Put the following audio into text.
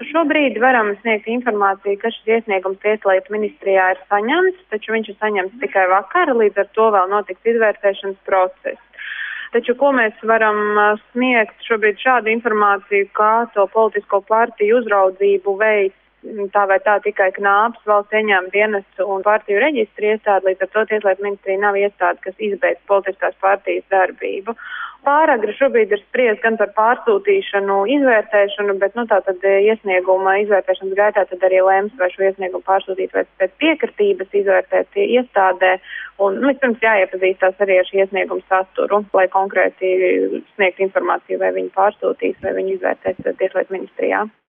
Šobrīd varam sniegt informāciju, ka šis iesniegums Tieslietu ministrijā ir saņemts, taču viņš ir saņemts tikai vakar, līdz ar to vēl notiks izvērtēšanas process. Taču, ko mēs varam sniegt šobrīd šādu informāciju, kā to politisko partiju uzraudzību veids tā vai tā tikai Knābes valsts ieņēmuma dienestu un partiju reģistru iestāde, līdz ar to Tieslietu ministrija nav iestāde, kas izbeidz politiskās partijas darbību. Pāragri šobrīd ir spriest gan par pārsūtīšanu, izvērtēšanu, bet tātad iesnieguma izvērtēšanas gaitā tad arī lems, vai šo iesniegumu pārsūtīt vai pēc piekritības izvērtēt iestādē. Un vispirms jāiepazīstās arī ar šī iesnieguma saturu, lai konkrēti sniegt informāciju, vai viņi pārsūtīs, vai viņi izvērtēs Tieslietu ministrijā.